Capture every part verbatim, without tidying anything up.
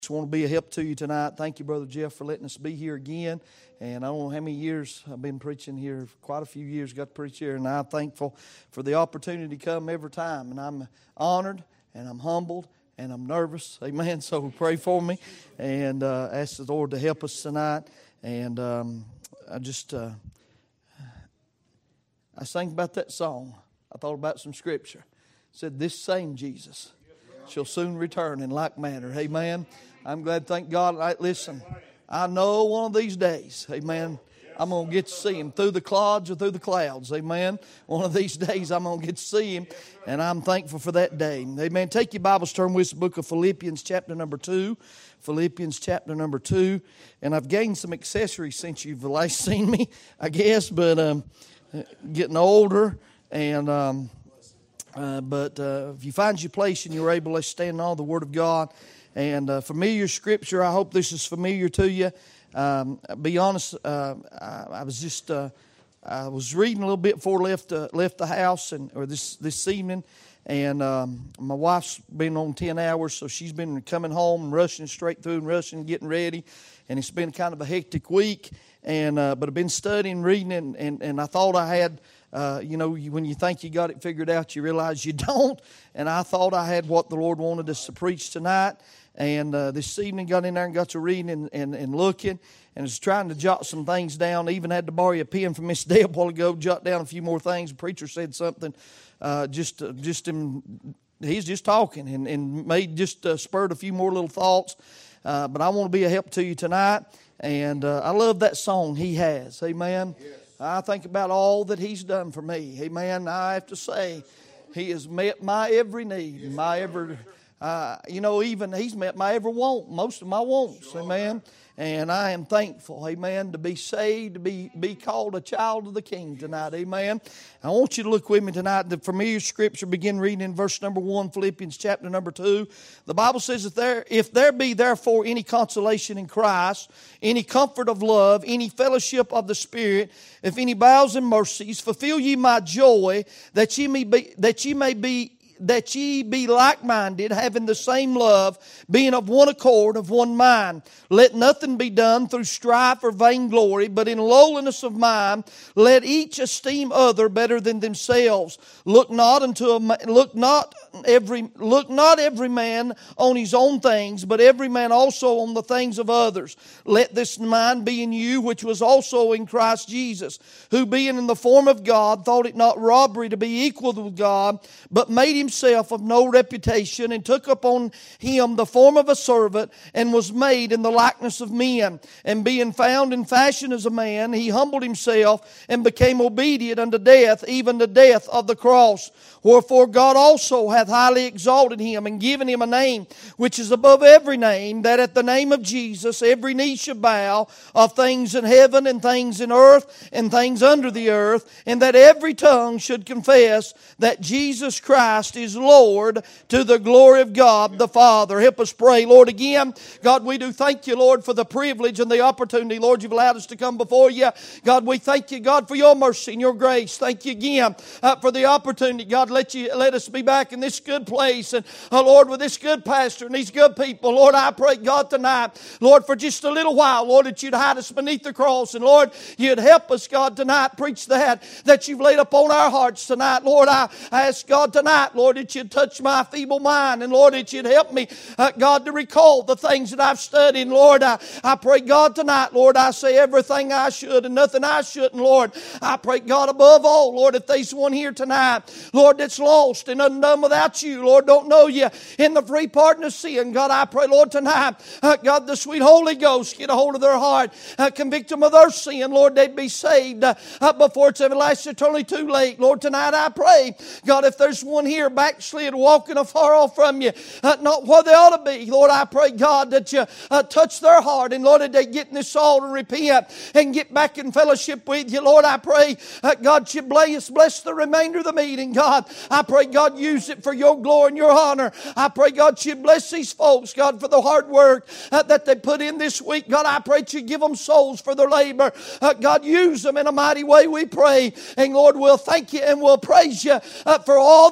Just want to be a help to you tonight. Thank you, Brother Jeff, for letting us be here again. And I don't know how many years I've been preaching here, quite a few years, got to preach here. And I'm thankful for the opportunity to come every time. And I'm honored, and I'm humbled, and I'm nervous. Amen. So pray for me and uh, ask the Lord to help us tonight. And um, I just, uh, I sang about that song. I thought about some scripture. It said, this same Jesus shall soon return in like manner. Amen. I'm glad, thank God. I, listen, I know one of these days, amen, I'm going to get to see Him through the clods or through the clouds. Amen. One of these days I'm going to get to see Him, and I'm thankful for that day. Amen. Take your Bibles, turn with us, the book of Philippians chapter number two. Philippians chapter number two. And I've gained some accessories since you've last seen me, I guess, but um, getting older. And um, uh, But uh, if you find your place and you're able, let's stand on the Word of God. And uh, familiar scripture, I hope this is familiar to you. Um, be honest, uh, I, I was just uh, I was reading a little bit before I left uh, left the house and or this this evening, and um, my wife's been on ten hours, so she's been coming home and rushing straight through and rushing, getting ready, and it's been kind of a hectic week. And uh, but I've been studying, reading, and and, and I thought I had. Uh, you know, when you think you got it figured out, you realize you don't. And I thought I had what the Lord wanted us to preach tonight. And uh, this evening got in there and got to reading and, and, and looking. And was trying to jot some things down. Even had to borrow a pen from Miss Deb a while ago, jot down a few more things. The preacher said something. Uh, just uh, just him, he's just talking and, and made just uh, spurred a few more little thoughts. Uh, but I want to be a help to you tonight. And uh, I love that song He Has. Amen. Yes. I think about all that He's done for me. Amen. I have to say, He has met my every need, my every, uh, you know, even He's met my every want, most of my wants. Amen. And I am thankful, amen, to be saved, to be, be called a child of the King tonight, amen. I want you to look with me tonight. The familiar scripture, begin reading in verse number one, Philippians chapter number two. The Bible says that there, if there be therefore any consolation in Christ, any comfort of love, any fellowship of the Spirit, if any bowels and mercies, fulfill ye my joy, that ye may be, that ye may be that ye be like-minded, having the same love, being of one accord, of one mind. Let nothing be done through strife or vainglory, but in lowliness of mind, let each esteem other better than themselves. Look not unto a, look not every look not every man on his own things, but every man also on the things of others. Let this mind be in you, which was also in Christ Jesus, who being in the form of God, thought it not robbery to be equal with God, but made himself of no reputation, and took upon him the form of a servant, and was made in the likeness of men. And being found in fashion as a man, he humbled himself, and became obedient unto death, even the death of the cross. Wherefore God also hath highly exalted him, and given him a name which is above every name, that at the name of Jesus every knee should bow, of things in heaven and things in earth and things under the earth, and that every tongue should confess that Jesus Christ is Lord, to the glory of God the Father. Help us pray. Lord, again, God, we do thank you, Lord, for the privilege and the opportunity, Lord, you've allowed us to come before you. God, we thank you, God, for your mercy and your grace. Thank you again uh, for the opportunity, God. Let you let us be back in this good place, and uh, Lord, with this good pastor and these good people. Lord, I pray, God, tonight, Lord, for just a little while, Lord, that you'd hide us beneath the cross, and Lord, you'd help us, God, tonight preach that that you've laid upon our hearts tonight. Lord, I, I ask, God, tonight, Lord, that you'd touch my feeble mind, and Lord, that you'd help me, uh, God, to recall the things that I've studied. And Lord, I, I pray, God, tonight, Lord, I say everything I should and nothing I shouldn't. Lord, I pray, God, above all, Lord, if there's one here tonight, Lord, that's lost and undone without you, Lord, don't know you in the free pardon of sin, God, I pray, Lord, tonight, uh, God, the sweet Holy Ghost get a hold of their heart, uh, convict them of their sin, Lord, they'd be saved uh, uh, before it's everlasting, eternally too late. Lord, tonight I pray, God, if there's one here backslid, walking afar off from you, uh, not where they ought to be, Lord, I pray, God, that you uh, touch their heart, and Lord, that they get in this altar and repent and get back in fellowship with you. Lord, I pray, uh, God, you bless, bless the remainder of the meeting, God. I pray, God, use it for your glory and your honor. I pray, God, you bless these folks, God, for the hard work uh, that they put in this week. God, I pray that you give them souls for their labor. Uh, God, use them in a mighty way, we pray. And Lord, we'll thank you and we'll praise you uh, for all that you do.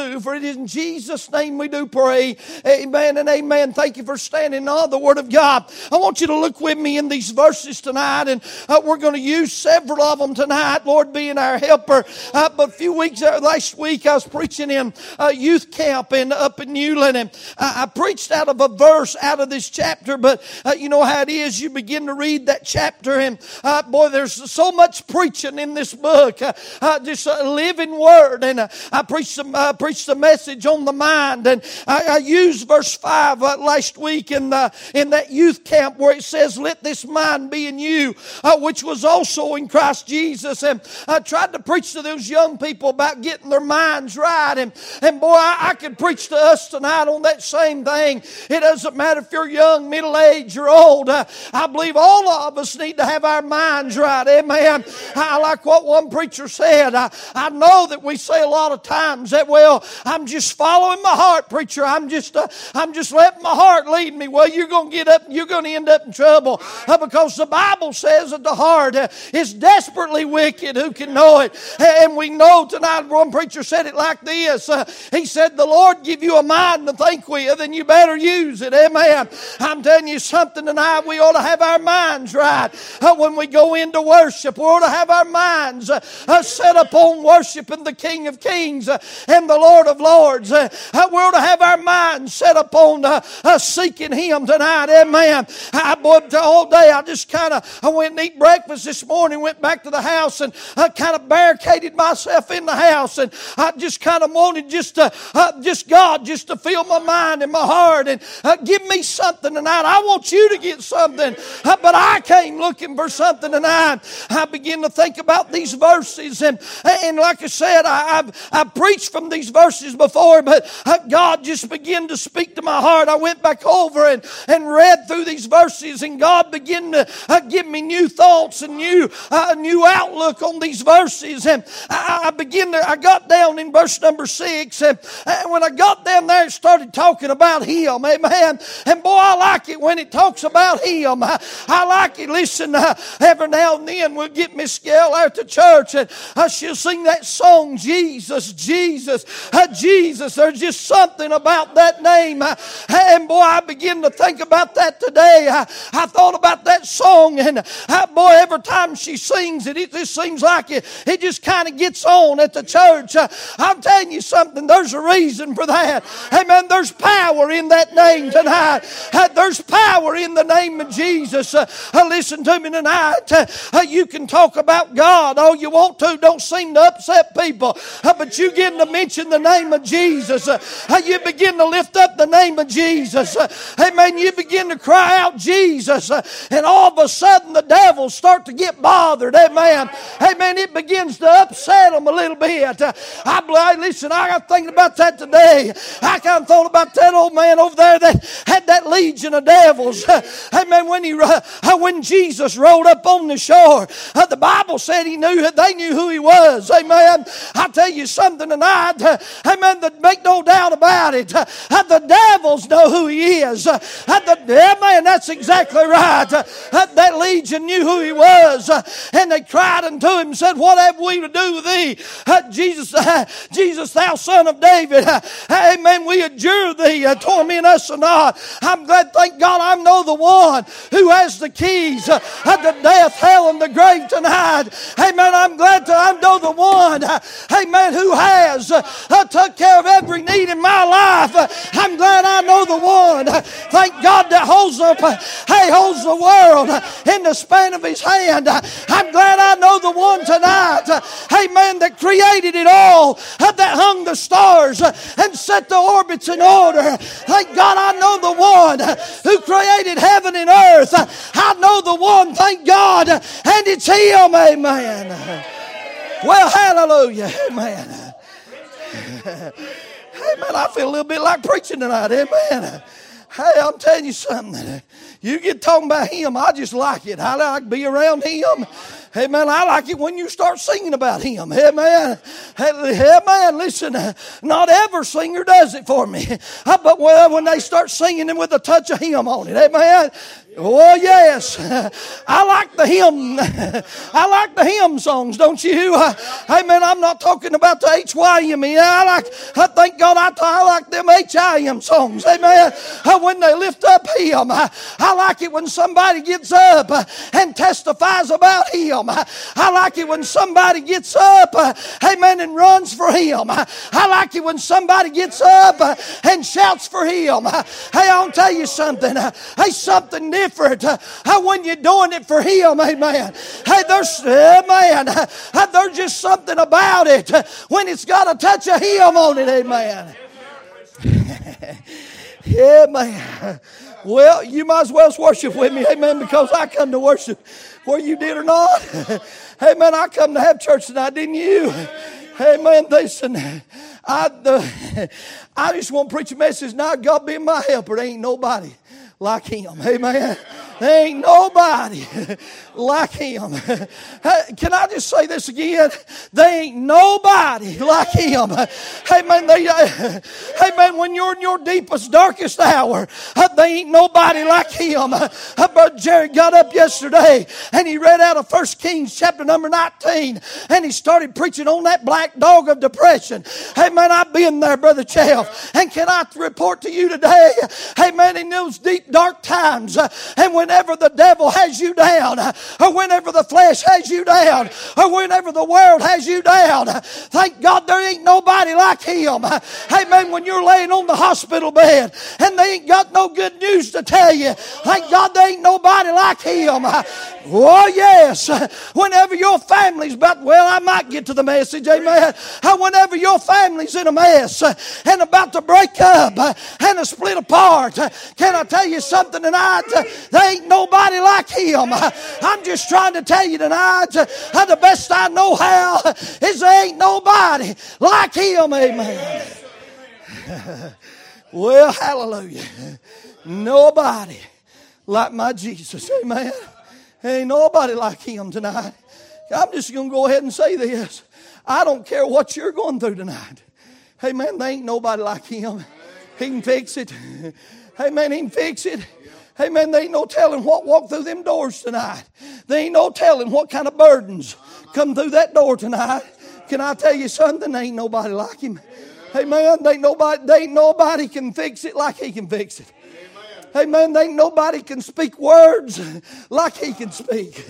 do. For it is in Jesus' name we do pray. Amen and amen. Thank you for standing on the Word of God. I want you to look with me in these verses tonight, and uh, we're going to use several of them tonight, Lord being our helper. Uh, but a few weeks, uh, last week, I was preaching in uh, youth camp in, up in Newland, and I, I preached out of a verse out of this chapter, but uh, you know how it is. You begin to read that chapter, and uh, boy, there's so much preaching in this book. Uh, uh, just a living word, and uh, I preached some, uh, preached a message on the mind, and I, I used verse five uh, last week in the, in that youth camp where it says, "Let this mind be in you, uh, which was also in Christ Jesus." And I tried to preach to those young people about getting their minds right, and and boy, I, I could preach to us tonight on that same thing. It doesn't matter if you're young, middle age, or old. Uh, I believe all of us need to have our minds right. Amen. I like what one preacher said. I, I know that we say a lot of times that, well, I'm just following my heart, preacher. I'm just uh, I'm just letting my heart lead me. Well, you're going to get up and you're going to end up in trouble uh, because the Bible says that the heart uh, is desperately wicked. Who can know it? And we know tonight, one preacher said it like this. Uh, he said, "The Lord give you a mind to think with, and you better use it." Amen. I'm telling you something tonight. We ought to have our minds right uh, when we go into worship. We ought to have our minds uh, uh, set upon worshiping the King of Kings uh, and the Lord of Lords. Uh, uh, we ought to have our minds set upon uh, uh, seeking Him tonight. Amen. I, boy, all day I just kind of I went and eat breakfast this morning, went back to the house, and I kind of barricaded myself in the house, and I just kind of wanted just to, uh, just God just to fill my mind and my heart and uh, give me something tonight. I want you to get something, uh, but I came looking for something tonight. I began to think about these verses, and and like I said, I, I've I've preached from these verses before, but uh, God just began to speak to my heart. I went back over and, and read through these verses, and God began to uh, give me new thoughts and new uh, new outlook on these verses. And I, I began to, I got down in verse number six, and, and when I got down there, it started talking about Him. Amen. And boy, I like it when it talks about Him. I, I like it. Listen, uh, every now and then we'll get Miss Gail out to church, and uh, she'll sing that song, Jesus, Jesus, uh, Jesus. There's just something about that name. Uh, and boy, I begin to think about that today. I, I thought about that song, and uh, boy, every time she sings it, it just seems like it, it just kind of gets on at the church. Uh, I'm telling you something, there's a reason for that. Amen. There's power in that name tonight. Uh, there's power in the name of Jesus. Uh, uh, listen to me tonight. Uh, uh, you can talk about God all you want to. Don't seem to upset people. Uh, but you begin to mention the name of Jesus. Uh, uh, you begin to lift up the name of Jesus. Uh, amen. You begin to cry out Jesus. Uh, and all of a sudden the devils start to get bothered. Amen. Amen. It begins to upset them a little bit. Uh, I believe, listen, I got thinking about that today. I kind of thought about that old man over there that had that legion of devils. Uh, amen. When he, uh, when Jesus rode up on the shore, uh, the Bible said he knew that they knew who he was. Amen. I tell you something tonight. Uh, amen. That make no doubt about it. Uh, the devils know who he is. Uh, the, amen. That's exactly right. Uh, that legion knew who he was, uh, and they cried unto him and said, "What have we to do with thee, uh, Jesus? Uh, Jesus, thou Son of David? Uh, amen. We adjure thee, uh, torment us or not." I'm glad, thank God, I know the one who has the keys uh, to death, hell, and the grave tonight. Amen. I'm glad to I know the one, uh, amen, who has uh, uh, took care of every need in my life. Uh, I'm glad I know the one. Uh, thank God that holds up, uh, hey, holds the world uh, in the span of His hand. Uh, I'm glad I know the one tonight. Uh, amen. That created it all, uh, that hung the stars uh, and set the orbits in order. Thank God I know the one uh, who created heaven and earth. Uh, I know the one, thank God, uh, and it's Him. Amen. Well, hallelujah. Amen. Amen. I feel a little bit like preaching tonight. Amen. Hey, I'm telling you something. You get talking about Him, I just like it. I like to be around Him. Amen. I like it when you start singing about Him. Amen. Amen. Listen, not every singer does it for me. But when they start singing them with a touch of Him on it. Amen. Oh, yes. I like the hymn. I like the hymn songs, don't you? Amen. I'm not talking about the H Y M E. I like, I thank God I, I like them H I M songs. Amen. When they lift up Him. I, I like it when somebody gets up and testifies about Him. I like it when somebody gets up, amen, and runs for Him. I like it when somebody gets up and shouts for Him. Hey, I'll tell you something. Hey, something different. Different uh, when you're doing it for Him, amen. Hey, there's, amen. Uh, there's just something about it uh, when it's got a touch of Him on it, amen. Amen. Well, you might as well worship with me, amen, because I come to worship whether you did or not. Amen. I come to have church tonight, didn't you? Amen. Listen, I, uh, I just want to preach a message now. God being my helper, there ain't nobody like Him. Amen. There ain't nobody like Him. Can I just say this again? There ain't nobody like Him. Amen. They, amen. When you're in your deepest, darkest hour, there ain't nobody like Him. Brother Jerry got up yesterday and he read out of First Kings chapter number nineteen and he started preaching on that black dog of depression. Amen. I've been there, Brother Chelf. And can I report to you today? Amen. In those deep, dark times, and whenever the devil has you down, or whenever the flesh has you down, or whenever the world has you down, thank God there ain't nobody like Him. Amen. When you're laying on the hospital bed and they ain't got no good news to tell you, thank God there ain't nobody like Him. Oh yes. Whenever your family's about, well, I might get to the message, amen. Whenever your family's in a mess and about to break up and to split apart, can I tell you something tonight? There ain't nobody like Him. I'm just trying to tell you tonight, the best I know how is there ain't nobody like Him, amen. Well, hallelujah. Nobody like my Jesus, amen. Ain't nobody like Him tonight. I'm just going to go ahead and say this. I don't care what you're going through tonight. Hey man, there ain't nobody like Him. He can fix it. Hey man, He can fix it. Hey man, there ain't no telling what walked through them doors tonight. There ain't no telling what kind of burdens come through that door tonight. Can I tell you something? There ain't nobody like Him. Hey man, there ain't nobody, there ain't nobody can fix it like He can fix it. Hey man, there ain't nobody can speak words like He can speak.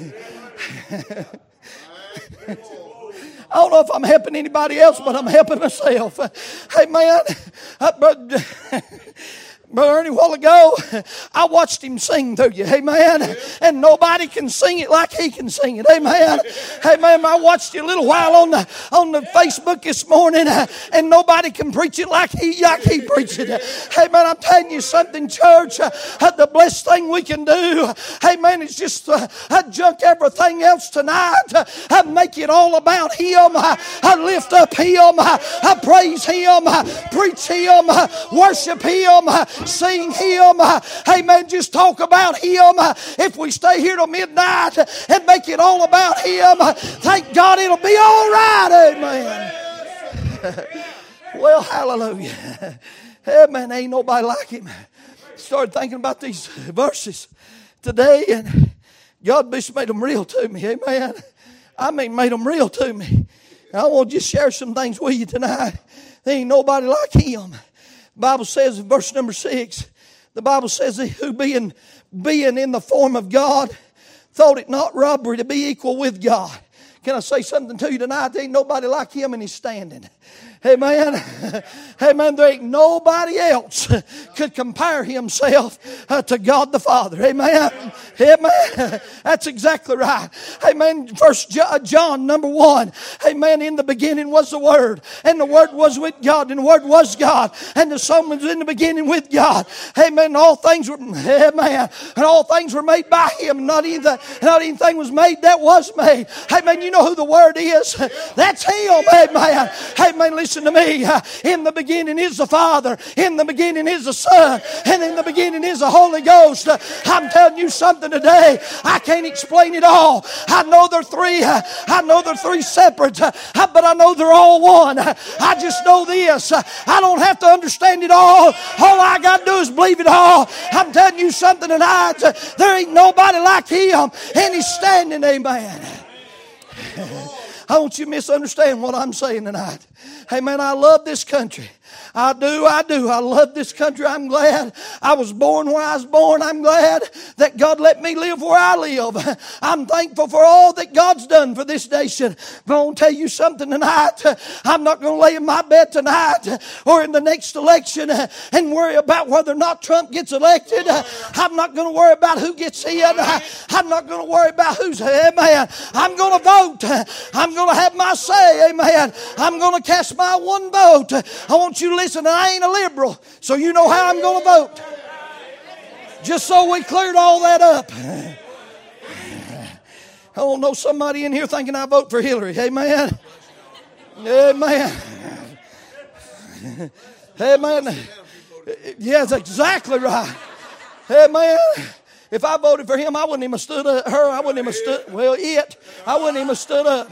I don't know if I'm helping anybody else, but I'm helping myself. Hey man, but Brother Ernie, a while ago, I watched him sing to you, amen. And nobody can sing it like he can sing it, amen. Amen. I watched you a little while on the on the Facebook this morning, and nobody can preach it like he like he preached it. Amen. I'm telling you something, church. The blessed thing we can do, amen, is just uh, junk everything else tonight. I make it all about Him. I lift up Him. I praise Him. Preach Him. Worship Him. Sing Him. Amen. Just talk about Him. If we stay here till midnight and make it all about Him, thank God it'll be all right. Amen. Well, hallelujah. Amen. Ain't nobody like Him. Started thinking about these verses today, and God just made them real to me. Amen. I mean, made them real to me. I want to just share some things with you tonight. There ain't nobody like Him. The Bible says in verse number six, the Bible says, who being, being in the form of God, thought it not robbery to be equal with God. Can I say something to you tonight? There ain't nobody like Him, and He's standing. Amen. Amen. There ain't nobody else could compare himself uh, to God the Father. Amen. Amen. That's exactly right. Amen. First John number one. Amen. In the beginning was the Word, and the Word was with God, and the Word was God, and the Son was in the beginning with God. Amen. All things were, amen. And all things were made by Him. Not anything, not anything was made that was made. Amen. You know who the Word is? That's Him. Amen. Amen. Listen. listen to me. In the beginning is the Father. In the beginning is the Son. And in the beginning is the Holy Ghost. I'm telling you something today. I can't explain it all. I know they're three. I know they're three separate. But I know they're all one. I just know this. I don't have to understand it all. All I got to do is believe it all. I'm telling you something tonight. There ain't nobody like Him. And He's standing. Amen. I want you to misunderstand what I'm saying tonight. Hey man, I love this country. I do, I do. I love this country. I'm glad I was born where I was born. I'm glad that God let me live where I live. I'm thankful for all that God's done for this nation. But I want to tell you something tonight. I'm not going to lay in my bed tonight or in the next election and worry about whether or not Trump gets elected. I'm not going to worry about who gets in. I'm not going to worry about who's, amen. I'm going to vote. I'm going to have my say, amen. I'm going to cast my one vote. I want you to listen, I ain't a liberal, so you know how I'm going to vote. Just so we cleared all that up. I don't know somebody in here thinking I vote for Hillary. Amen. Amen. Amen. Yeah, that's exactly right. Amen. If I voted for him, I wouldn't even have stood up. Her, I wouldn't even have stood. Well, it, I wouldn't even have stood up.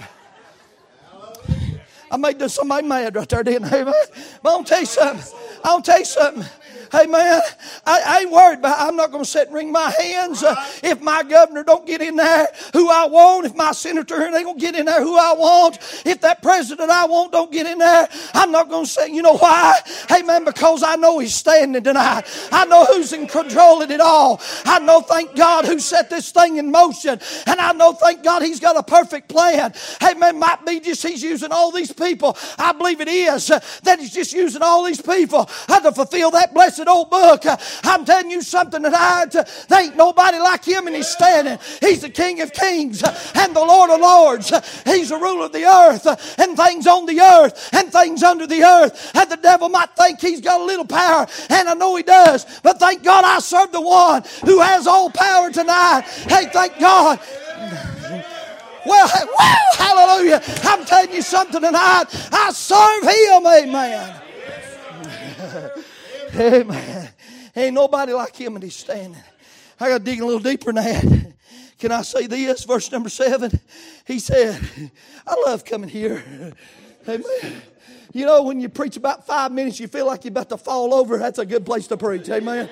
I made somebody mad right there, didn't I? But I'll tell you something. I'll tell you something. Hey man, I, I ain't worried about it. I'm not going to sit and wring my hands uh, if my governor don't get in there who I want, if my senator ain't going to get in there who I want, if that president I want don't get in there. I'm not going to say, you know why? Hey man, because I know He's standing tonight. I know who's in control of it all. I know, thank God, who set this thing in motion. And I know, thank God, He's got a perfect plan. Hey man, might be just He's using all these people. I believe it is uh, that He's just using all these people uh, to fulfill that blessed old book. I'm telling you something tonight. There ain't nobody like Him, and He's standing. He's the King of kings and the Lord of lords. He's the ruler of the earth and things on the earth and things under the earth. And the devil might think he's got a little power, and I know he does. But thank God I serve the one who has all power tonight. Hey, thank God. Well, woo, hallelujah. I'm telling you something tonight. I serve Him. Amen. Amen. Ain't nobody like Him, and He's standing. I got to dig a little deeper than that. Can I say this? Verse number seven. He said, I love coming here. Amen. You know, when you preach about five minutes, you feel like you're about to fall over. That's a good place to preach. Amen.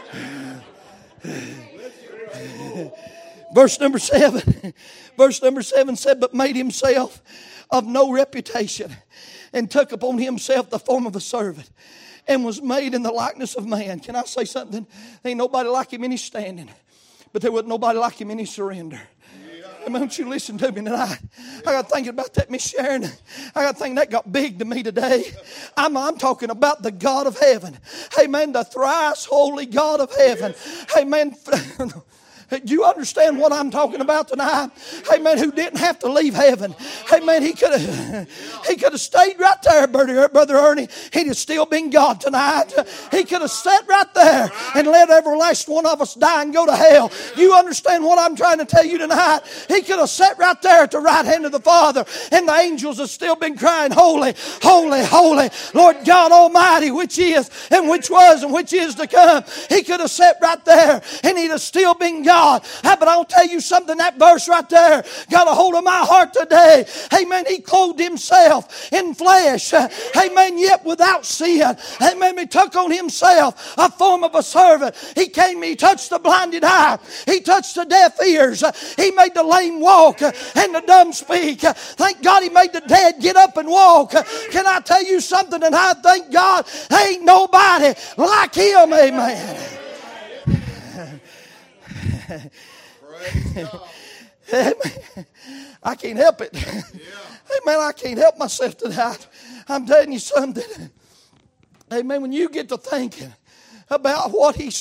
Verse number seven. Verse number seven said, but made Himself of no reputation, and took upon Himself the form of a servant, and was made in the likeness of man. Can I say something? There ain't nobody like Him in His standing, but there wasn't nobody like Him in His surrender. I mean, don't you listen to me tonight? I got thinking about that, Miss Sharon. I got thinking that got big to me today. I'm, I'm talking about the God of heaven. Amen. The thrice holy God of heaven. Amen. Do you understand what I'm talking about tonight? Amen. Who didn't have to leave heaven. Amen. He could have he could have stayed right there, Brother Ernie. He'd have still been God tonight. He could have sat right there and let every last one of us die and go to hell. You understand what I'm trying to tell you tonight? He could have sat right there at the right hand of the Father, and the angels have still been crying, holy, holy, holy, Lord God Almighty, which is and which was and which is to come. He could have sat right there, and He'd have still been God. God. But I'll tell you something, that verse right there got a hold of my heart today. Amen. He clothed Himself in flesh. Amen. Yet without sin. Amen. He took on Himself a form of a servant. He came, He touched the blinded eye. He touched the deaf ears. He made the lame walk and the dumb speak. Thank God He made the dead get up and walk. Can I tell you something? And I thank God ain't nobody like Him. Amen. I can't help it. Amen. I can't help myself tonight. I'm telling you something. Amen. When you get to thinking about what he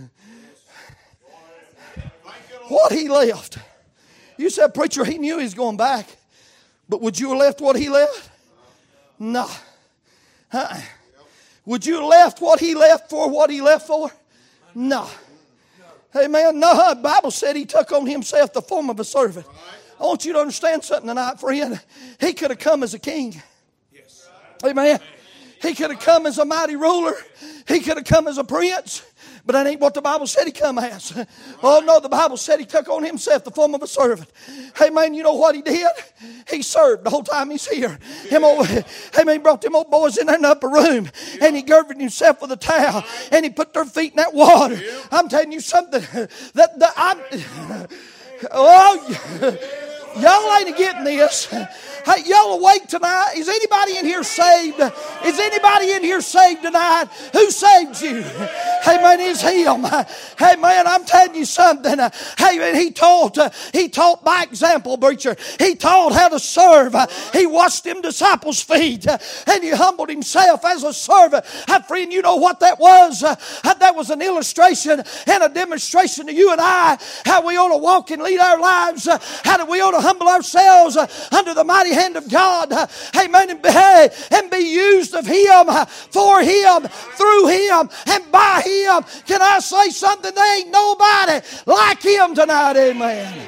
what he left, you said, preacher, he knew he was going back, but would you have left what he left? No. Uh-uh. Would you have left what he left for what he left for? No. Amen. No, the Bible said He took on Himself the form of a servant. I want you to understand something tonight, friend. He could have come as a king. Amen. He could have come as a mighty ruler. He could have come as a prince. But that ain't what the Bible said he come as. Oh no, the Bible said he took on himself the form of a servant. Hey man, you know what he did? He served the whole time he's here. Him old, hey man, he brought them old boys in there in the upper room, and he girded himself with a towel, and he put their feet in that water. I'm telling you something. That, that I'm, oh, y'all ain't getting this. Hey, y'all awake tonight? Is anybody in here saved? Is anybody in here saved tonight? Who saved you? Hey man, it's Him. Hey man, I'm telling you something. Hey man, He taught. He taught by example, preacher. He taught how to serve. He washed them disciples' feet, and He humbled Himself as a servant. Hey friend, you know what that was? That was an illustration and a demonstration to you and I how we ought to walk and lead our lives. How do we ought to humble ourselves under the mighty hand of God, amen, and be, and be used of Him, for Him, through Him, and by Him. Can I say something? There ain't nobody like Him tonight, amen.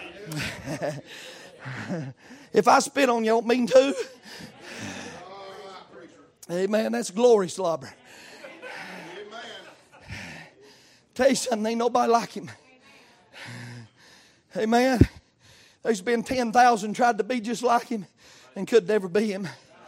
If I spit on you, don't mean to. Amen, that's glory slobber. Tell you something, ain't nobody like Him. Amen. There's been ten thousand tried to be just like Him and could never be Him.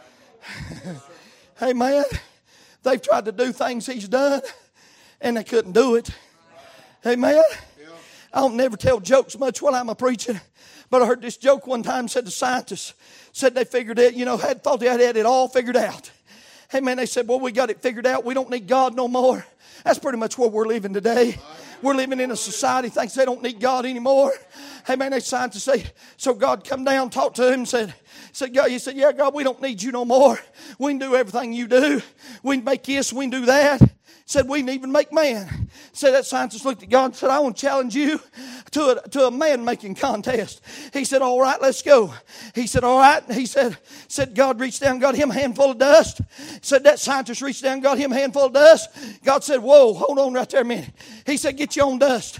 Amen. They've tried to do things He's done and they couldn't do it. Amen. I don't never tell jokes much while I'm a preaching, but I heard this joke one time. Said the scientists said they figured it, you know, had thought they had it all figured out. Amen. They said, well, we got it figured out. We don't need God no more. That's pretty much where we're living today. We're living in a society that thinks they don't need God anymore. Hey man, they scientists say, so God come down, talked to him, and said, said God, he said, yeah, God, we don't need you no more. We can do everything you do. We can make this, we can do that. Said we can even make man. Said that scientist looked at God and said, I want to challenge you to a, to a man-making contest. He said, all right, let's go. He said, all right. He said, said God reached down and got him a handful of dust. Said that scientist reached down and got him a handful of dust. God said, whoa, hold on right there a minute. He said, get your own dust.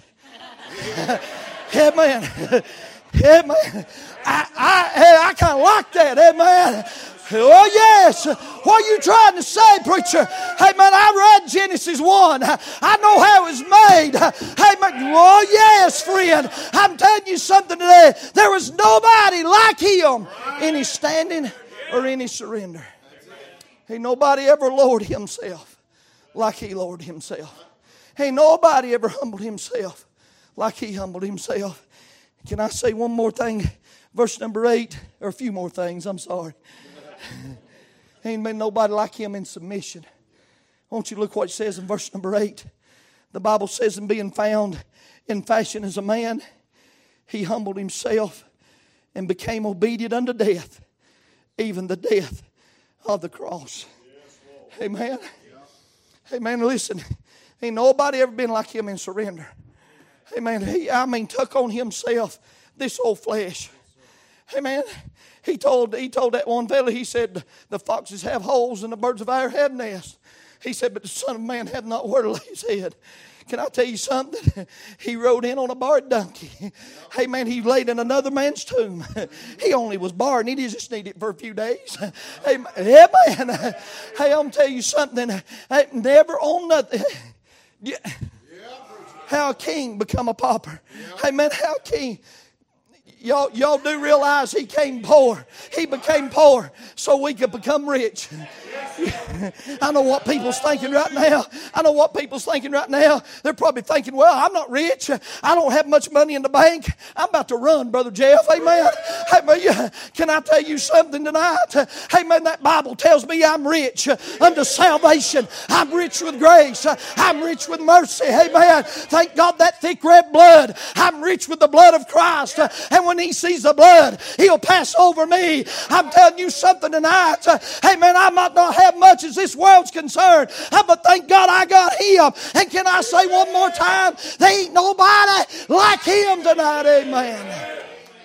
Yeah, man. Yeah, man. I, I, I kind of like that. Yeah, man. Oh, yes. What are you trying to say, preacher? Hey, man, I read Genesis one. I know how it was made. Hey, man, oh, yes, friend. I'm telling you something today. There was nobody like Him in His standing or in His surrender. Ain't nobody ever lowered himself like He lowered Himself. Ain't nobody ever humbled himself like He humbled Himself. Can I say one more thing? Verse number eight, or a few more things, I'm sorry. Ain't been nobody like Him in submission. Won't you look what it says in verse number eight? The Bible says, in being found in fashion as a man, He humbled Himself and became obedient unto death, even the death of the cross. Amen. Amen. Listen, ain't nobody ever been like Him in surrender. Amen. He, I mean, took on Himself this old flesh. Amen. He told, he told that one fella, he said, the foxes have holes and the birds of air have nests. He said, but the Son of Man hath not where to lay His head. Can I tell you something? He rode in on a barred donkey. Hey man, He laid in another man's tomb. He only was barred and He just needed it for a few days. Hey, yeah, man. Hey, I'm tell you something. Hey, never on nothing. Yeah. How a king become a pauper. Hey man, how a king. Y'all, y'all do realize He came poor. He became poor so we could become rich. I know what people's thinking right now. I know what people's thinking right now. They're probably thinking, well, I'm not rich. I don't have much money in the bank. I'm about to run, Brother Jeff. Amen. Hey, man, can I tell you something tonight? Hey, man, that Bible tells me I'm rich unto salvation. I'm rich with grace. I'm rich with mercy. Amen. Thank God that thick red blood. I'm rich with the blood of Christ. And when He sees the blood, He'll pass over me. I'm telling you something tonight. Hey, man, I might not have much as this world's concerned, but thank God I got Him. And can I say one more time, there ain't nobody like Him tonight. Amen.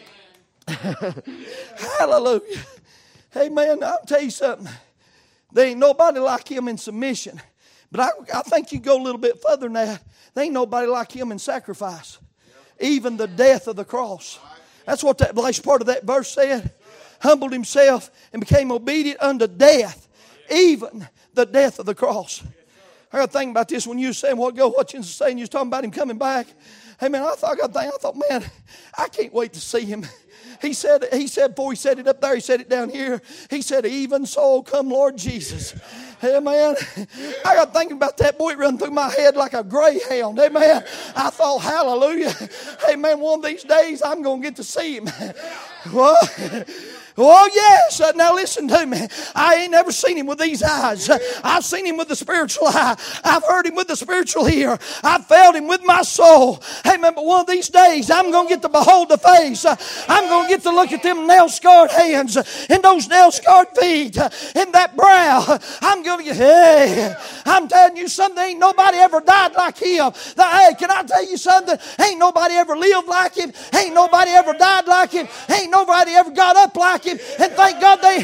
Hallelujah. Amen. I'll tell you something. There ain't nobody like Him in submission. But I, I think you go a little bit further than that. There ain't nobody like Him in sacrifice. Even the death of the cross. That's what that last part of that verse said. Humbled Himself and became obedient unto death. even the death of the cross. I got to think about this when you were saying, what go, what you saying, you was talking about him coming back. Hey man, I thought, I got to think, I thought, man, I can't wait to see him. He said, he said before he said it up there, he said it down here. He said, even so, come Lord Jesus. Hey man, I got thinking about that. Boy, it run through my head like a greyhound. Hey man, I thought, hallelujah. Hey man, one of these days I'm going to get to see him. What? Oh, yes. Uh, now listen to me. I ain't never seen him with these eyes. Uh, I've seen him with the spiritual eye. I've heard him with the spiritual ear. I've felt him with my soul. Hey, man, but one of these days I'm going to get to behold the face. Uh, I'm going to get to look at them nail-scarred hands uh, and those nail-scarred feet uh, and that brow. Uh, I'm going to get, hey, I'm telling you something. Ain't nobody ever died like him. The, hey, can I tell you something? Ain't nobody ever lived like him. Ain't nobody ever died like him. Ain't nobody ever got up like him. And thank God they...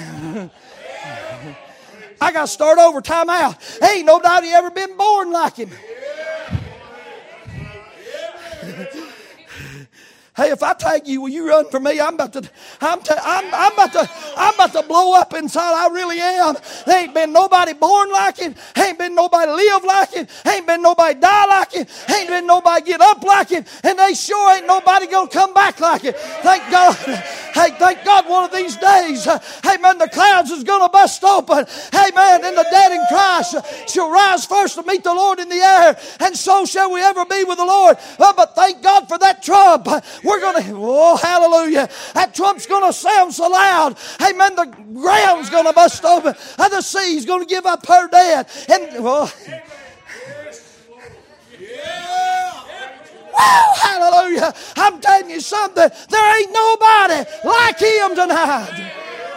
I got to start over, time out. Ain't nobody ever been born like him. Hey, if I tag you, will you run for me? I'm about to, I'm, ta- I'm, I'm about to, I'm about to blow up inside. I really am. There ain't been nobody born like him. Ain't been nobody live like him. Ain't been nobody die like him. Ain't been nobody get up like him. And they sure ain't nobody gonna come back like him. Thank God. Hey, thank God one of these days, uh, hey man, the clouds is gonna bust open. Hey man, and the dead in Christ shall rise first to meet the Lord in the air. And so shall we ever be with the Lord. Uh, but thank God for that trump. We're going to, oh, hallelujah. That trump's going to sound so loud. Amen. The ground's going to bust open. And the sea's going to give up her dead. And, oh. Wow, hallelujah. I'm telling you something. There ain't nobody like him tonight.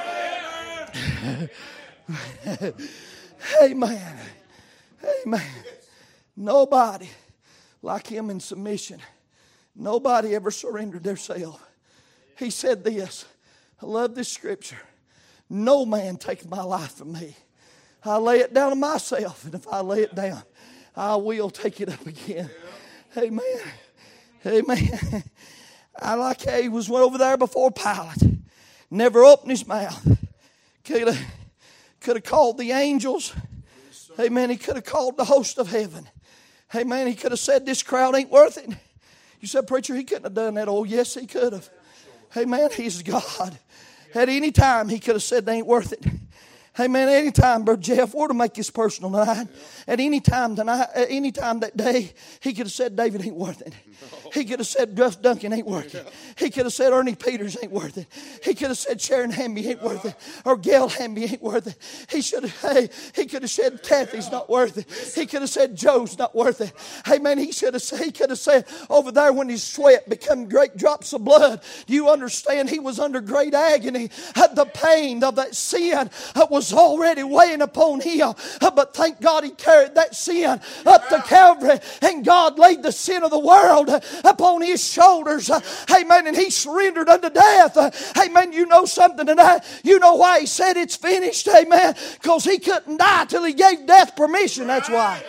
Amen. Amen. Nobody like him in submission. Nobody ever surrendered themselves. He said this. I love this scripture. No man taketh my life from me. I lay it down to myself, and if I lay it down, I will take it up again. Amen. Amen. I like how he was over there before Pilate. Never opened his mouth. Could have, could have called the angels. Amen. He could have called the host of heaven. Amen. He could have said, this crowd ain't worth it. You said, preacher, he couldn't have done that. Oh, yes, he could have. Hey, man, he's God. At any time, he could have said, they ain't worth it. Hey, man, any time, Brother Jeff, we're to make this personal tonight. At any time tonight, at any time that day, he could have said, David ain't worth it. He could have said, Duff Duncan ain't worth it. He could have said, Ernie Peters ain't worth it. He could have said, Sharon Hamby ain't worth it. Or Gail Hamby ain't worth it. He should have, hey, he could have said, Kathy's not worth it. He could have said, Joe's not worth it. Hey, man, he should have said, he could have said, over there when his sweat become great drops of blood. Do you understand? He was under great agony. The pain of that sin was already weighing upon him. But thank God he carried that sin up to Calvary. And God laid the sin of the world upon his shoulders. Amen. And he surrendered unto death. Amen. You know something tonight? You know why he said it's finished? Amen. Because he couldn't die till he gave death permission. That's why.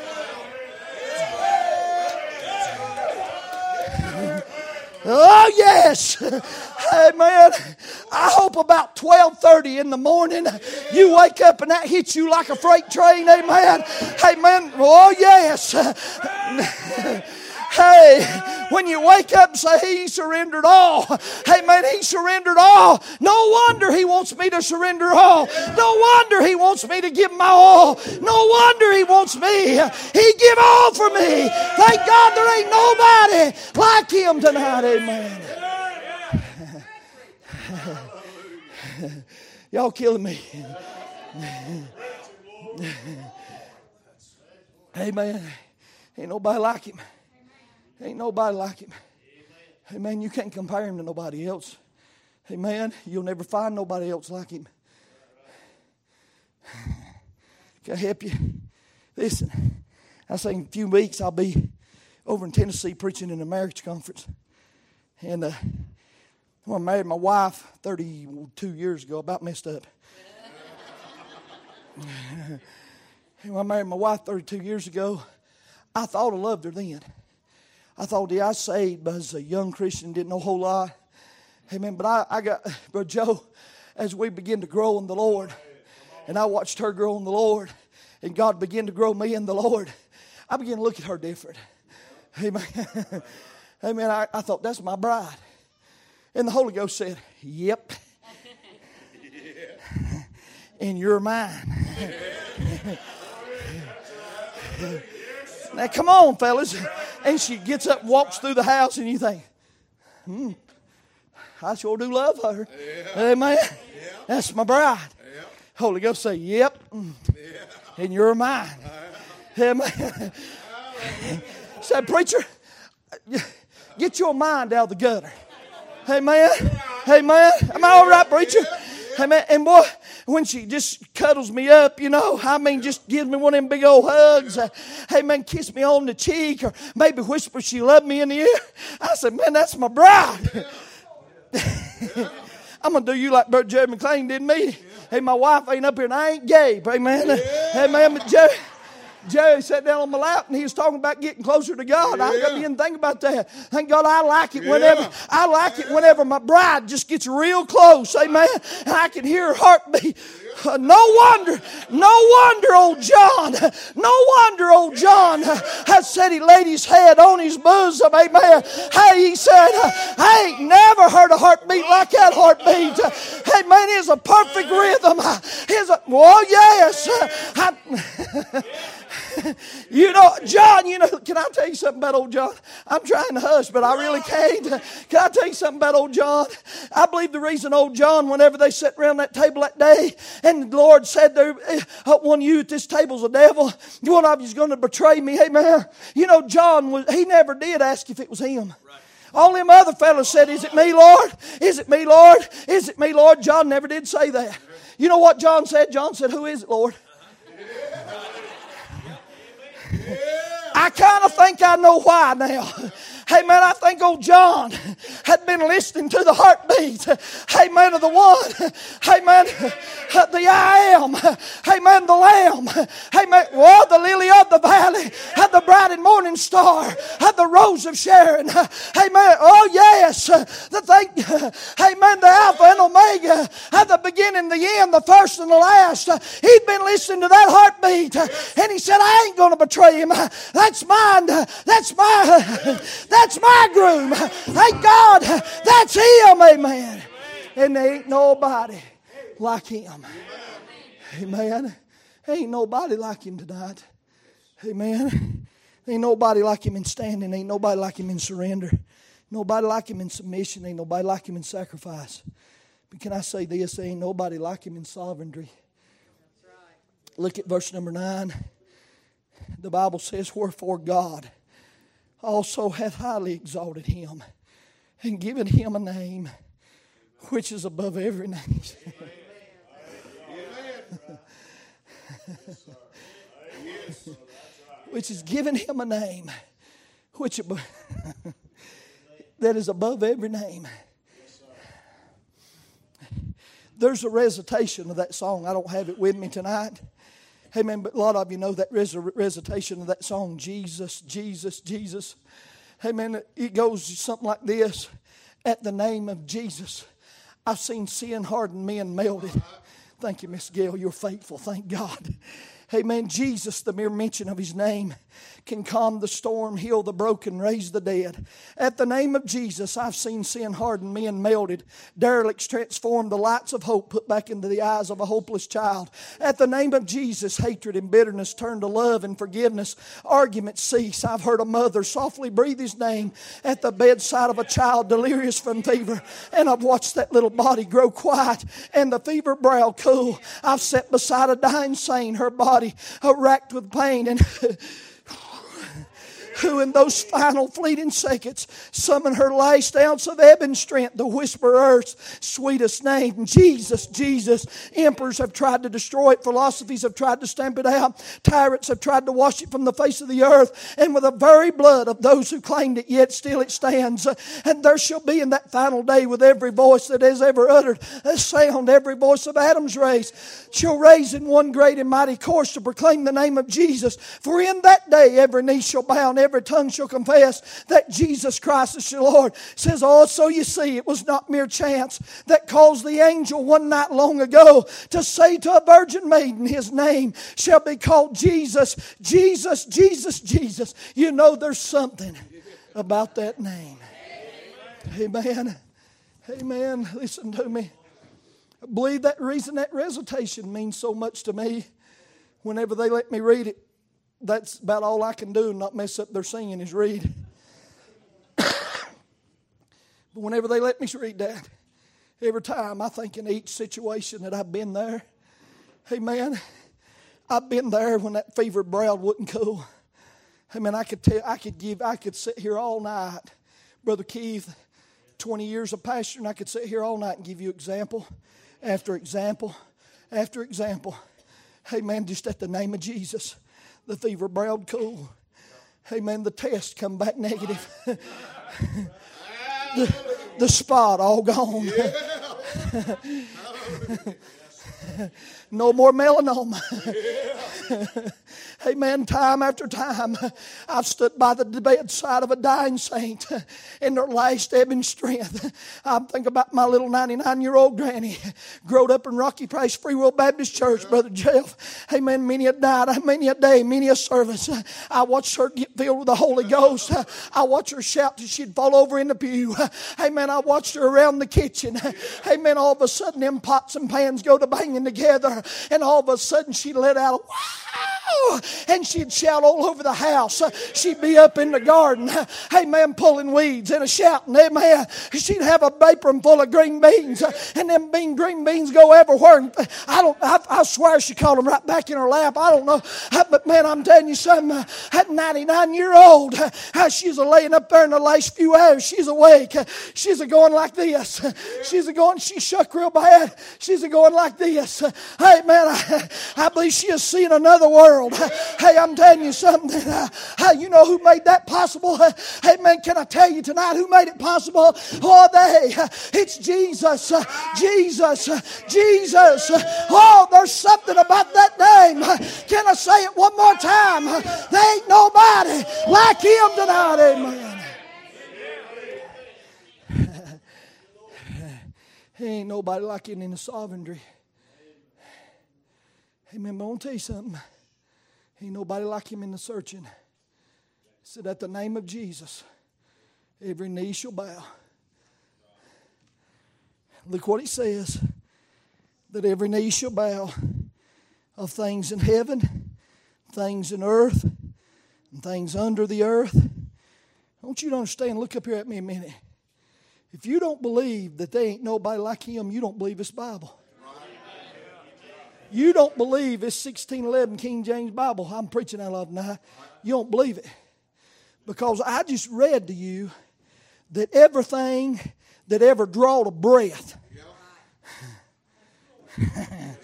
Oh, yes. Amen. I hope about twelve thirty in the morning you wake up and that hits you like a freight train. Amen. Amen. Oh, yes. Hey, when you wake up and say, he surrendered all. Hey, man, he surrendered all. No wonder he wants me to surrender all. No wonder he wants me to give my all. No wonder he wants me. He give all for me. Thank God there ain't nobody like him tonight. Amen. Y'all killing me. Amen. Ain't nobody like him. Ain't nobody like him. Amen. You can't compare him to nobody else. Amen. You'll never find nobody else like him. Can I help you? Listen, I say in a few weeks I'll be over in Tennessee preaching in a marriage conference. And uh, when I married my wife thirty-two years ago, about messed up. When I married my wife thirty-two years ago, I thought I loved her then. I thought, yeah, I was saved, but as a young Christian, didn't know a whole lot. Amen. But I, I got, Brother Joe, as we begin to grow in the Lord, and I watched her grow in the Lord, and God began to grow me in the Lord, I began to look at her different. Amen. Amen. I, I thought, that's my bride. And the Holy Ghost said, yep. And you're mine. Now come on, fellas. And she gets up and walks through the house, and you think, hmm, I sure do love her. Yeah. Amen. Yeah. That's my bride. Yeah. Holy Ghost say, yep. Yeah. And you're mine. Yeah. Amen. Said, preacher, get your mind out of the gutter. Amen. Amen. Am I all right, preacher? Amen. And boy, when she just cuddles me up, you know, I mean, just gives me one of them big old hugs. Uh, hey, man, kiss me on the cheek, or maybe whisper she loved me in the ear. I said, man, that's my bride. I'm going to do you like Brother Jerry McLean did me. Hey, my wife ain't up here and I ain't gay. Amen. Hey, man, but Jerry, Jerry sat down on my lap and he was talking about getting closer to God. Yeah. I got to even think about that. Thank God I like it yeah. whenever I like it whenever my bride just gets real close. Amen. And I can hear her heartbeat. Uh, no wonder, no wonder old John, no wonder old John has said he laid his head on his bosom. Amen. Hey, he said, I ain't never heard a heartbeat like that heartbeat. Hey, man, it's a perfect rhythm. It's a, well, yes. I, you know, John, you know, can I tell you something about old John? I'm trying to hush, but I really can't. Can I tell you something about old John? I believe the reason old John, whenever they sat around that table that day, and the Lord said, there, one of you at this table's a devil, one of you's going to betray me. Hey, man, you know, John, was, he never did ask if it was him. Right. All them other fellas said, is it me, Lord? Is it me, Lord? Is it me, Lord? John never did say that. You know what John said? John said, who is it, Lord? I kind of think I know why now. Hey, man, I think old John had been listening to the heartbeat. Hey, man, of the one. Hey, man, the I am. Hey, man, the Lamb. Hey, man, well, the lily of the valley. Had the bright and morning star. Had the rose of Sharon. Hey, man, oh, yes. The thing, hey, man, the Alpha and Omega. Had the beginning, the end, the first and the last. He'd been listening to that heartbeat. And he said, I ain't going to betray him. That's mine. That's my... That's my groom. Thank God. That's him. Amen. And there ain't nobody like him. Amen. Ain't nobody like him tonight. Amen. Ain't nobody like him in standing. Ain't nobody like him in surrender. Nobody like him in submission. Ain't nobody like him in sacrifice. But can I say this? Ain't nobody like him in sovereignty. Look at verse number nine. The Bible says, wherefore God also hath highly exalted him and given him a name which is above every name. Which is given him a name which that is above every name. There's a recitation of that song. I don't have it with me tonight. Amen. But a lot of you know that recitation of that song, Jesus, Jesus, Jesus. Amen. It goes something like this. At the name of Jesus, I've seen sin-hardened men melted. Thank you, Miss Gail. You're faithful. Thank God. Amen. Jesus, the mere mention of his name can calm the storm, heal the broken, raise the dead. At the name of Jesus, I've seen sin-hardened men melted, derelicts transformed, the lights of hope put back into the eyes of a hopeless child. At the name of Jesus, hatred and bitterness turn to love and forgiveness. Arguments cease. I've heard a mother softly breathe his name at the bedside of a child delirious from fever. And I've watched that little body grow quiet and the fever brow cool. I've sat beside a dying saint, her body racked with pain, and who in those final fleeting seconds summoned her last ounce of ebb and strength to whisper earth's sweetest name, Jesus, Jesus. Emperors have tried to destroy it. Philosophies have tried to stamp it out. Tyrants have tried to wash it from the face of the earth. And with the very blood of those who claimed it, yet still it stands. And there shall be in that final day, with every voice that has ever uttered a sound, every voice of Adam's race shall raise in one great and mighty chorus to proclaim the name of Jesus. For in that day every knee shall bow and every tongue shall confess that Jesus Christ is your Lord. It says, oh, so you see, it was not mere chance that caused the angel one night long ago to say to a virgin maiden, his name shall be called Jesus. Jesus, Jesus, Jesus. You know there's something about that name. Amen. Amen. Listen to me. I believe that reason that recitation means so much to me. Whenever they let me read it, that's about all I can do and not mess up their singing is read. But whenever they let me read that, every time I think in each situation that I've been there. Amen. I've been there when that fevered brow wouldn't cool. Amen. I could tell, I could give, I could sit here all night, Brother Keith. twenty years of pastor, and I could sit here all night and give you example after example after example. Amen. Just at the name of Jesus, the fever browed cool. Amen. The test come back negative. the, the spot all gone. No more melanoma. Amen. Time after time, I've stood by the bedside of a dying saint in their last ebbing strength. I think about my little ninety-nine-year-old granny, growed up in Rocky Price Free Will Baptist Church, Brother Jeff. Amen. Many a night, many a day, many a service. I watched her get filled with the Holy Ghost. I watched her shout till she'd fall over in the pew. Amen. I watched her around the kitchen. Amen. All of a sudden, them pots and pans go to banging together, and all of a sudden, she let out a wow, and she'd shout all over the house. She'd be up in the garden, amen, pulling weeds and a shouting, amen. She'd have a apron full of green beans, and them bean green beans go everywhere. I don't. I, I swear she caught them right back in her lap. I don't know, but man, I'm telling you something. That ninety-nine-year-old, she's a laying up there in the last few hours. She's awake. She's a going like this. She's a going. She shook real bad. She's a going like this. Hey man, I, I believe she is seeing another world. Hey, I'm telling you something. Hey, you know who made that possible? Hey man, can I tell you tonight who made it possible? Oh, they. It's Jesus. Jesus. Jesus. Oh, there's something about that name. Can I say it one more time? There ain't nobody like him tonight. Amen. Ain't nobody like him in the sovereignty. Amen. But I want to tell you something. Ain't nobody like him in the searching. He said, at the name of Jesus, every knee shall bow. Look what he says. That every knee shall bow of things in heaven, things in earth, and things under the earth. I want you to understand. Look up here at me a minute. If you don't believe that there ain't nobody like him, you don't believe this Bible. You don't believe this sixteen eleven King James Bible I'm preaching out of tonight. You don't believe it. Because I just read to you that everything that ever drawed a breath. I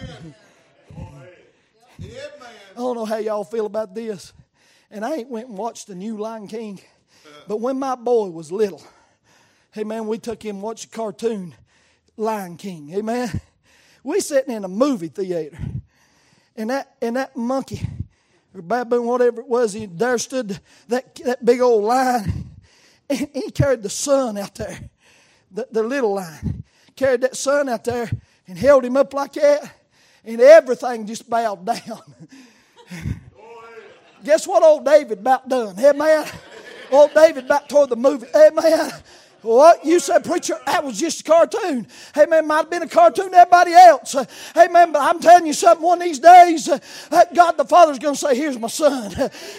don't know how y'all feel about this. And I ain't went and watched the new Lion King. But when my boy was little, hey man, we took him and watched a cartoon, Lion King. Amen. We sitting in a movie theater, and that and that monkey or baboon, whatever it was, he there stood that that big old lion, and he carried the sun out there, the, the little lion carried that sun out there and held him up like that, and everything just bowed down. Guess what old David about done? Hey man, old David about toward the movie. Hey man. What? You said, preacher, that was just a cartoon. Hey, man, might have been a cartoon to everybody else. Uh, hey, man, but I'm telling you something. One of these days, uh, God the Father's going to say, here's my son.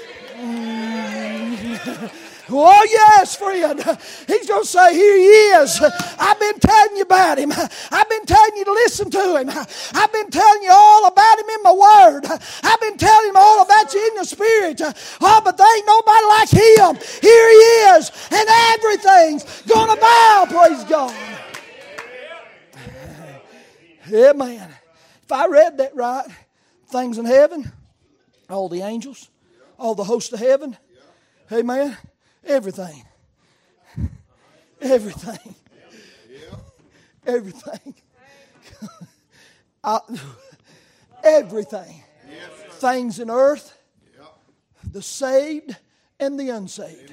mm. Oh, yes, friend. He's going to say, here he is. I've been telling you about him. I've been telling you to listen to him. I've been telling you all about him in my word. I've been telling him all about you in the spirit. Oh, but there ain't nobody like him. Here he is. And everything's going to bow, praise God. Yeah, man. If I read that right, things in heaven, all the angels, all the hosts of heaven, amen. Everything. Everything. Everything. I, everything. Things in earth, the saved and the unsaved.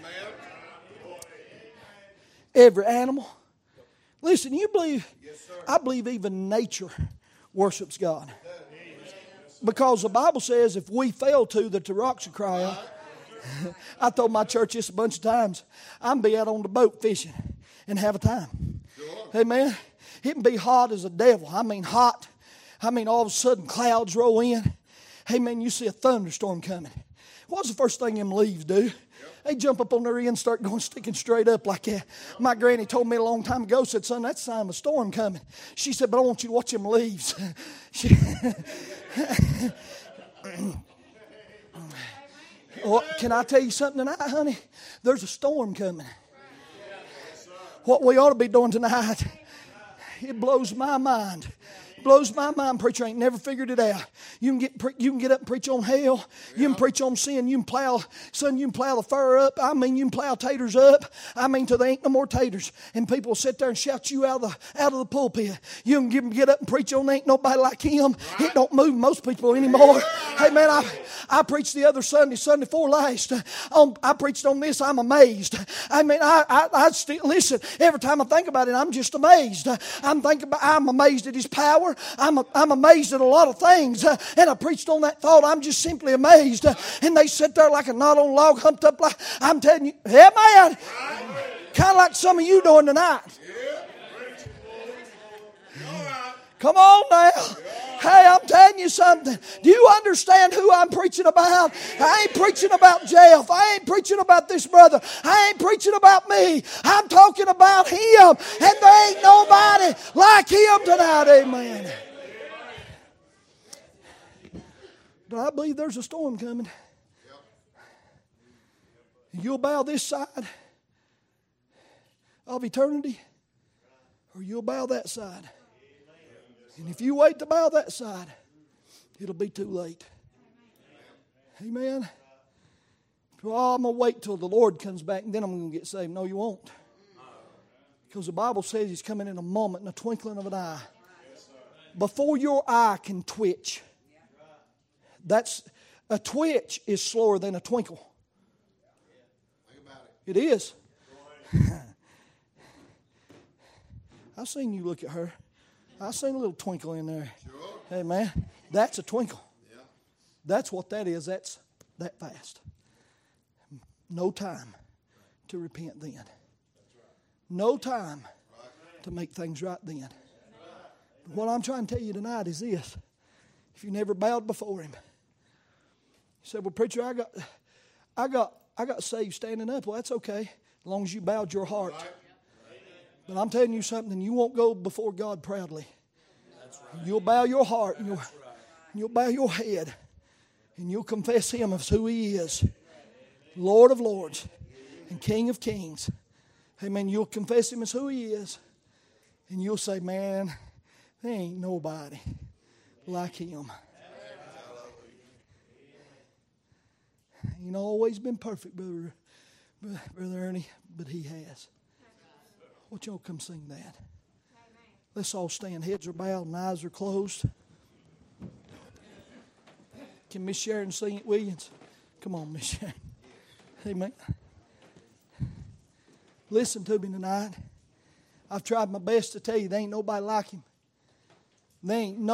Every animal. Listen, you believe, I believe even nature worships God. Because the Bible says if we fail to, that the rocks will cry out. I told my church this a bunch of times. I'm be out on the boat fishing and have a time. Amen. It can be hot as a devil. I mean hot. I mean all of a sudden clouds roll in. Hey man, you see a thunderstorm coming. What's the first thing them leaves do? They jump up on their end and start going sticking straight up like that. My granny told me a long time ago, said, son, that's a sign of a storm coming. She said, but I want you to watch them leaves. She, well, can I tell you something tonight, honey? There's a storm coming. What we ought to be doing tonight, it blows my mind. Blows my mind. Preacher ain't never figured it out. You can get you can get up and preach on hell. You can preach on sin. You can plow, son, you can plow the fur up. I mean, you can plow taters up. I mean, till there ain't no more taters. And people will sit there and shout you out of the out of the pulpit. You can give, get up and preach on ain't nobody like him. It don't move most people anymore. Hey man, I I preached the other Sunday, Sunday before last. On, I preached on this. I'm amazed. I mean, I I, I still listen. Every time I think about it, I'm just amazed. I'm thinking about. I'm amazed at His power. I'm, I'm amazed at a lot of things. Uh, and I preached on that thought. I'm just simply amazed. Uh, and they sit there like a knot on log, humped up like, I'm telling you, yeah, man. Kind of like some of you doing tonight. Come on now. Hey, I'm telling you something. Do you understand who I'm preaching about? I ain't preaching about Jeff. I ain't preaching about this brother. I ain't preaching about me. I'm talking about Him. And there ain't nobody like Him tonight. Amen. Do I believe there's a storm coming? You'll bow this side of eternity, or you'll bow that side. And if you wait to bow that side, it'll be too late. Amen. Well, I'm going to wait till the Lord comes back and then I'm going to get saved. No, you won't. Because the Bible says He's coming in a moment, in a twinkling of an eye. Before your eye can twitch. That's a twitch is slower than a twinkle. It is. I've seen you look at her. I seen a little twinkle in there. Sure. Hey, man, that's a twinkle. Yeah. That's what that is. That's that fast. No time to repent then. Right. No time right. to make things right then. Right. What I'm trying to tell you tonight is this. If you never bowed before Him. You said, well, preacher, I got, I got, I got saved standing up. Well, that's okay. As long as you bowed your heart. Right. But I'm telling you something, you won't go before God proudly. Right. You'll bow your heart, and you'll, right. you'll bow your head, and you'll confess Him as who He is. Lord of lords and King of kings. Amen. You'll confess Him as who He is, and you'll say, man, there ain't nobody like Him. Ain't always been perfect, Brother, Brother Ernie, but He has. Won't y'all come sing that? Let's all stand. Heads are bowed and eyes are closed. Can Miss Sharon sing it, Williams? Come on, Miss Sharon. Amen. Listen to me tonight. I've tried my best to tell you there ain't nobody like Him. There ain't no